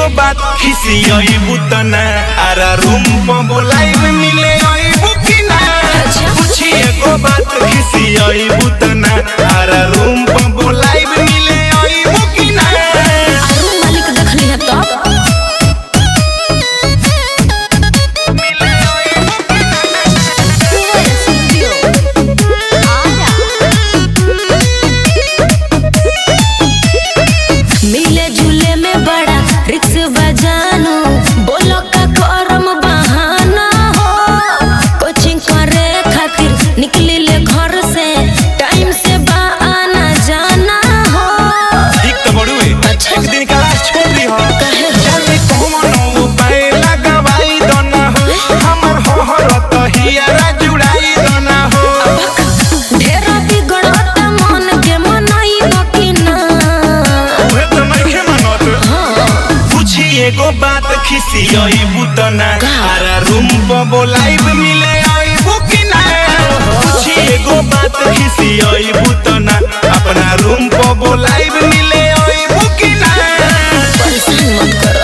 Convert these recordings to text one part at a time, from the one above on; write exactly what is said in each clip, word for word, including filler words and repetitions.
एगो बात खिसियई बुतना आरा रूम पर बोलाइब मिले आई बुकिना पूछी एगो बात खिसियई बुतना आरा रूम पर बोलाइब मिले आई बुकिना रूम मालिक देखली है तब मिले जुले में बड़ा रिक्स बजानो बोलो का करम बहाना हो कोचिंग करे खातिर निकली ले घर से टाइम से बा आना जाना हो ठीक तो बड़ुए एक दिन क्लास छोड़ दी हो कहे हो जाने कौन उपाय लगावाई दना हो हमर हहरत हियारा जुड़ाई दना हो ढेरा बिगड़त मन के मनाई बकिना उहे तो नइखे मानत पूछी एगो बात खिसियई बुतना आरा रूम पर बोलाइब मिले आई बुकिना पूछी एगो बात खिसियई बुतना अपना रूम पर बोलाइब मिले आई बुकिना परेशान मत करो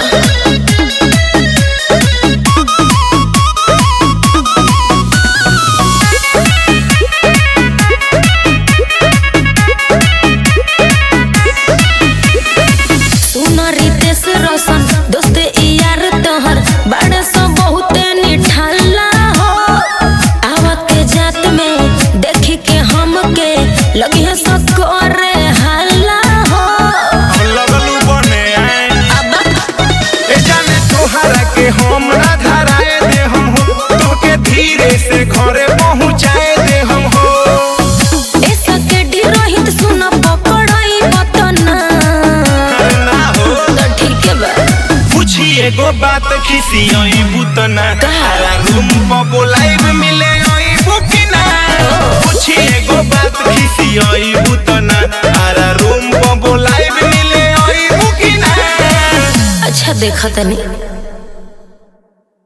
सुनो रितेश रोशन दोस्त यार तोहर बड़े सो बहुते निठाला हो आवा के जात में देखी के हमके लगी है सकोरे हल्ला हो लगलू बने आए अब ए जाने तोहरा के हम ना धराए दे हम हो तोके धीरे से घरे पहुंचाए दे हम हो ऐसा के डिरोहित सुन पकड़ाई बतना ना हो तो ठीक है बा पूछी एगो बात खिसियई बुतना आरा रूम पर बोलाइब मिले आई बुकिना पूछी एगो बात खिसियई बुतना आरा रूम पर बोलाइब मिले आई बुकिना अच्छा देखा तनी